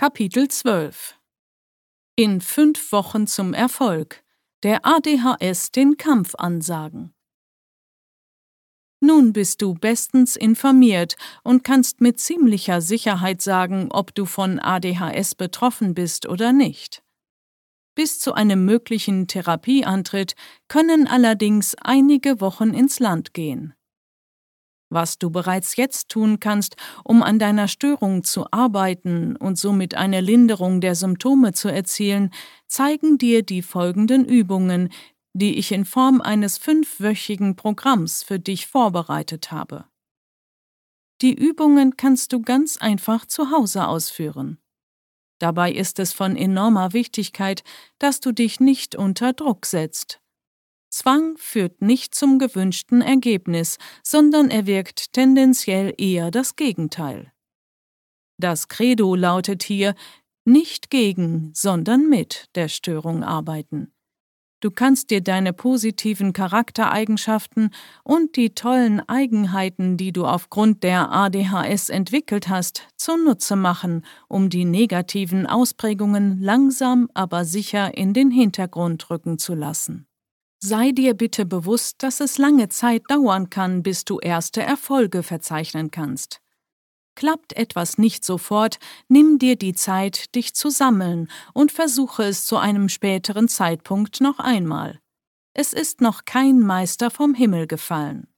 Kapitel 12 In 5 Wochen zum Erfolg. Der ADHS den Kampf ansagen. Nun bist du bestens informiert und kannst mit ziemlicher Sicherheit sagen, ob du von ADHS betroffen bist oder nicht. Bis zu einem möglichen Therapieantritt können allerdings einige Wochen ins Land gehen. Was du bereits jetzt tun kannst, um an deiner Störung zu arbeiten und somit eine Linderung der Symptome zu erzielen, zeigen dir die folgenden Übungen, die ich in Form eines 5-wöchigen Programms für dich vorbereitet habe. Die Übungen kannst du ganz einfach zu Hause ausführen. Dabei ist es von enormer Wichtigkeit, dass du dich nicht unter Druck setzt. Zwang führt nicht zum gewünschten Ergebnis, sondern erwirkt tendenziell eher das Gegenteil. Das Credo lautet hier: nicht gegen, sondern mit der Störung arbeiten. Du kannst dir deine positiven Charaktereigenschaften und die tollen Eigenheiten, die du aufgrund der ADHS entwickelt hast, zunutze machen, um die negativen Ausprägungen langsam, aber sicher in den Hintergrund rücken zu lassen. Sei dir bitte bewusst, dass es lange Zeit dauern kann, bis du erste Erfolge verzeichnen kannst. Klappt etwas nicht sofort, nimm dir die Zeit, dich zu sammeln und versuche es zu einem späteren Zeitpunkt noch einmal. Es ist noch kein Meister vom Himmel gefallen.